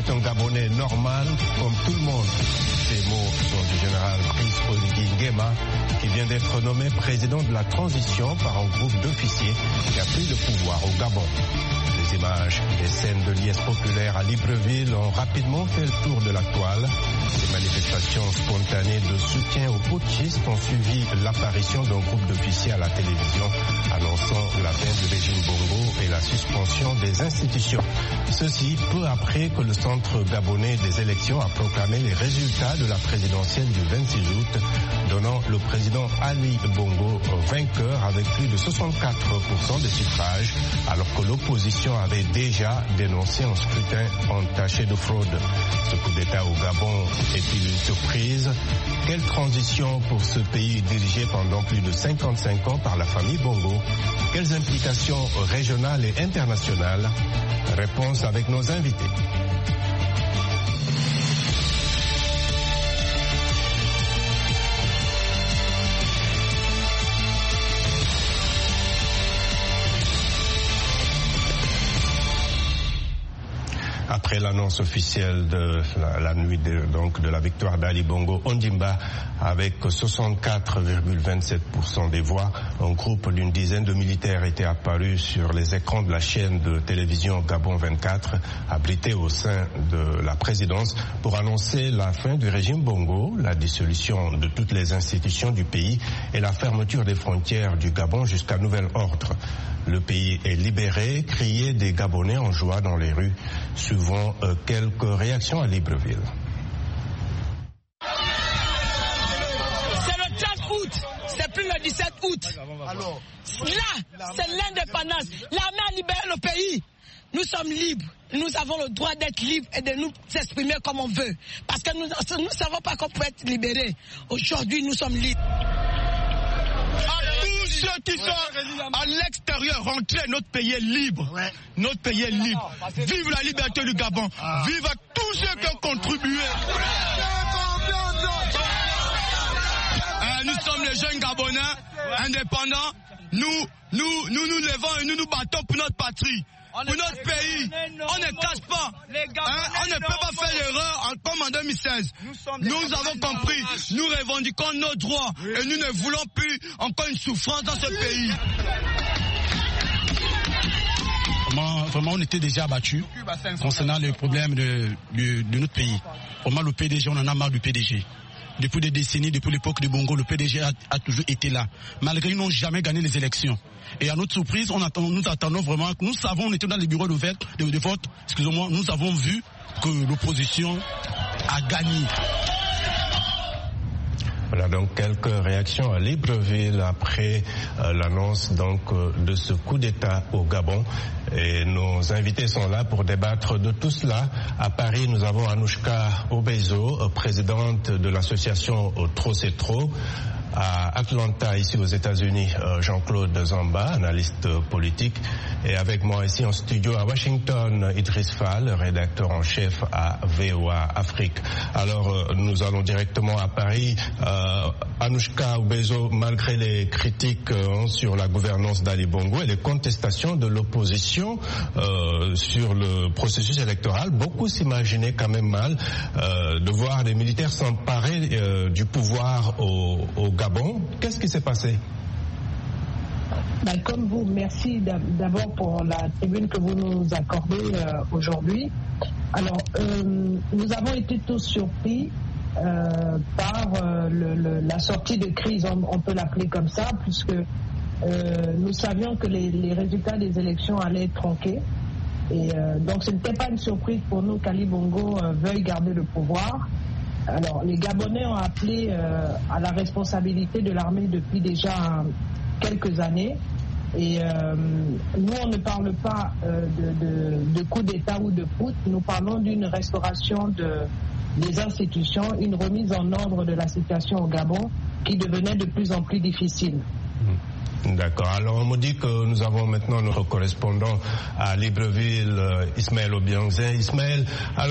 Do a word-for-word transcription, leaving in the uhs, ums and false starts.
est un Gabonais normal comme tout le monde. Ces mots sont du général Brice Oligui Nguema, qui vient d'être nommé président de la transition par un groupe d'officiers qui a pris le pouvoir au Gabon. Les images des scènes de liesse populaire à Libreville ont rapidement fait le tour de la toile. Les manifestations spontanées de soutien aux putschistes ont suivi l'apparition d'un groupe d'officiers à la télévision annonçant la fin du régime Bongo et la suspension des institutions. Ceci peu après que le Centre gabonais des élections a proclamé les résultats de la présidentielle du vingt-six août, donnant le président Ali Bongo vainqueur avec plus de soixante-quatre pour cent des suffrages, alors que l'opposition avait déjà dénoncé un scrutin entaché de fraude. Ce coup d'État au Gabon est-il une surprise? Quelle transition pour ce pays dirigé pendant plus de cinquante-cinq ans par la famille Bongo? Quelles implications régionales et internationales? Réponse avec nos invités. Après l'annonce officielle de la, la nuit de, donc de la victoire d'Ali Bongo Ondimba avec soixante-quatre virgule vingt-sept pour cent des voix, un groupe d'une dizaine de militaires était apparu sur les écrans de la chaîne de télévision Gabon vingt-quatre, abrité au sein de la présidence, pour annoncer la fin du régime Bongo, la dissolution de toutes les institutions du pays et la fermeture des frontières du Gabon jusqu'à nouvel ordre. Le pays est libéré, criaient des Gabonais en joie dans les rues. Suivant euh, quelques réactions à Libreville. C'est le trente août, c'est plus le dix-sept août. Là, c'est l'indépendance. L'armée a libéré le pays. Nous sommes libres. Nous avons le droit d'être libres et de nous exprimer comme on veut. Parce que nous ne savons pas qu'on peut être libérés. Aujourd'hui, nous sommes libres. Ceux qui sont à l'extérieur, rentrez, notre pays est libre. Notre pays est libre. Vive la liberté du Gabon. Vive à tous ceux qui ont contribué. Euh, nous sommes les jeunes Gabonais indépendants. Nous, nous, nous nous levons et nous nous battons pour notre patrie. Pour notre pays, on ne cache pas, hein, on ne peut pas faire l'erreur comme en deux mille seize. Nous avons compris, nous revendiquons nos droits et nous ne voulons plus encore une souffrance dans ce pays. Vraiment, vraiment on était déjà abattus concernant les problèmes de, de, de notre pays. Vraiment, le P D G, on en a marre du P D G. Depuis des décennies, depuis l'époque de Bongo, le P D G a, a toujours été là. Malgré qu'ils n'ont jamais gagné les élections. Et à notre surprise, on attend, nous attendons vraiment, nous savons, on était dans les bureaux de vote, de, de vote excusez-moi, nous avons vu que l'opposition a gagné. Voilà donc quelques réactions à Libreville après euh, l'annonce donc euh, de ce coup d'État au Gabon. Et nos invités sont là pour débattre de tout cela. À Paris, nous avons Anouchka Obezo, euh, présidente de l'association Trop c'est trop. À Atlanta, ici aux États-Unis, euh, Jean-Claude Zamba, analyste euh, politique. Et avec moi ici en studio à Washington, Idriss Fall, rédacteur en chef à V O A Afrique. Alors, euh, nous allons directement à Paris. Euh, Anouchka Obezo, malgré les critiques euh, sur la gouvernance d'Ali Bongo et les contestations de l'opposition euh, sur le processus électoral, beaucoup s'imaginaient quand même mal euh, de voir les militaires s'emparer euh, du pouvoir au, au Gabon. Qu'est-ce qui s'est passé? Ben, comme vous, merci d'abord pour la tribune que vous nous accordez euh, aujourd'hui. Alors, euh, nous avons été tous surpris euh, par euh, le, le, la sortie de crise, on, on peut l'appeler comme ça, puisque euh, nous savions que les, les résultats des élections allaient être tronqués. Et euh, donc, ce n'était pas une surprise pour nous qu'Ali Bongo euh, veuille garder le pouvoir. Alors, les Gabonais ont appelé euh, à la responsabilité de l'armée depuis déjà euh, quelques années. Et euh, nous, on ne parle pas euh, de, de, de coup d'État ou de putsch. Nous parlons d'une restauration de, des institutions, une remise en ordre de la situation au Gabon qui devenait de plus en plus difficile. D'accord. Alors on me dit que nous avons maintenant notre correspondant à Libreville, Ismaël Obiangzé. Ismaël, alors